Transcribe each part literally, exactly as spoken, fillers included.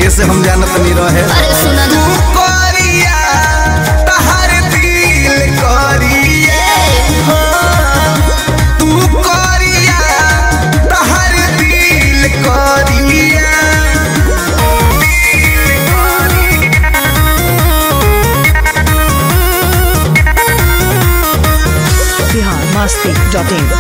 पहले से हम जानत नहीं रहे। अरे सुना ना तू करिया तहर दिल करिया, तू करिया तहर दिल करिया। Bihar Masti dot in.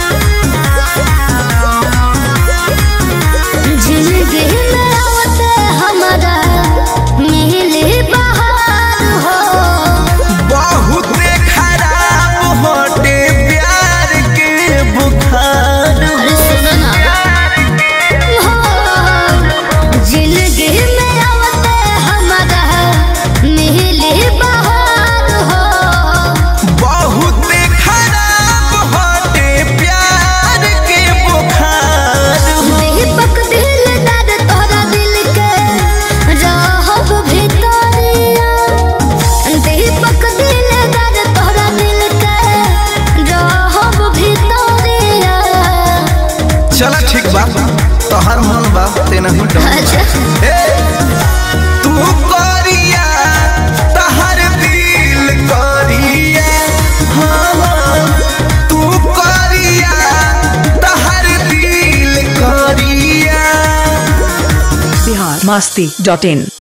जिंदगी में आवते हमारा मिले बहार हो, बहुत खराब होटे प्यार के बुखार। अरे सुनो ना हो, जिंदगी में आवते हमारा मिले बहार हो, बहुत खराब होटे प्यार के बुखार। दीपक दिलदार तोहरा दिल के रहब भितरिया, दीपक दिलदार तोहरा दिल के रहब भितरिया। चला ठीक बा, तोहर मन बा तेना हूँ अच्छा तू करिया तहर दिल करिया, हाँ तू करिया तहर दिल करिया। बिहार मस्ती डॉट इन।